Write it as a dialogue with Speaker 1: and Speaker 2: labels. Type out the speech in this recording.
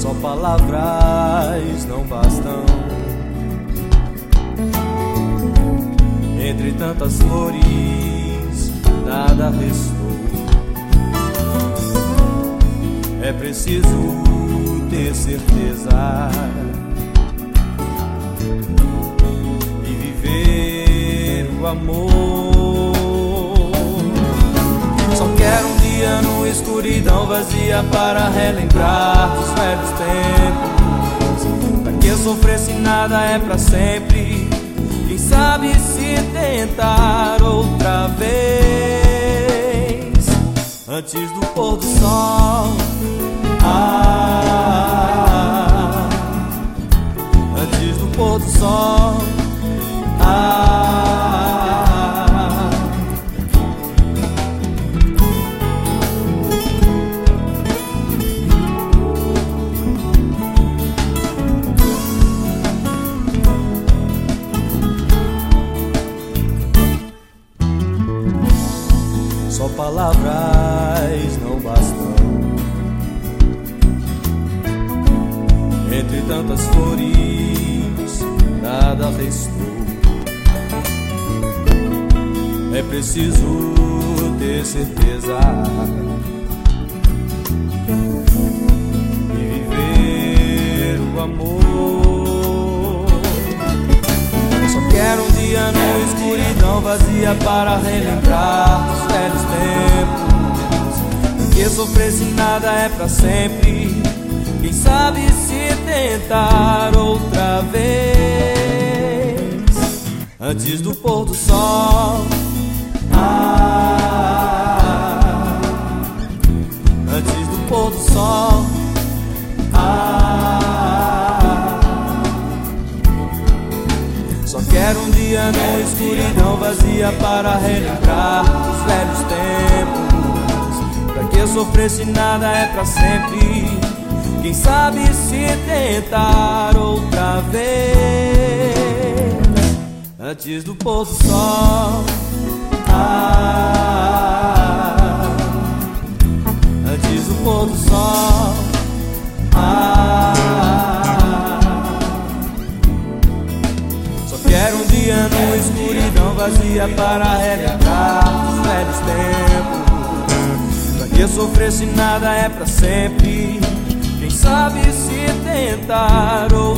Speaker 1: Só palavras não bastam. Entre tantas flores, nada restou. É preciso ter certeza e viver o amor. Só quero um dia numa escuridão vazia para relembrar dos velhos tempos. Pra que sofrer se nada é pra sempre? Quem sabe se tentar outra vez antes do pôr do sol. Antes do pôr do sol. Só palavras não bastam. Entre tantas flores, nada restou. É preciso ter certeza e viver o amor. Só quero um dia numa escuridão vazia para relembrar os velhos tempos. Porque sofrer se nada é pra sempre. Quem sabe se tentar outra vez antes do pôr do sol. Antes do pôr do sol. Só quero um dia numa escuridão vazia para relembrar os velhos tempos. Pra que sofrer se nada é pra sempre? Quem sabe se tentar outra vez antes do pôr do sol. Antes do pôr do sol. Só quero um dia numa escuridão vazia para relembrar os velhos tempos. Pra que sofrer se nada é pra sempre? Quem sabe se tentar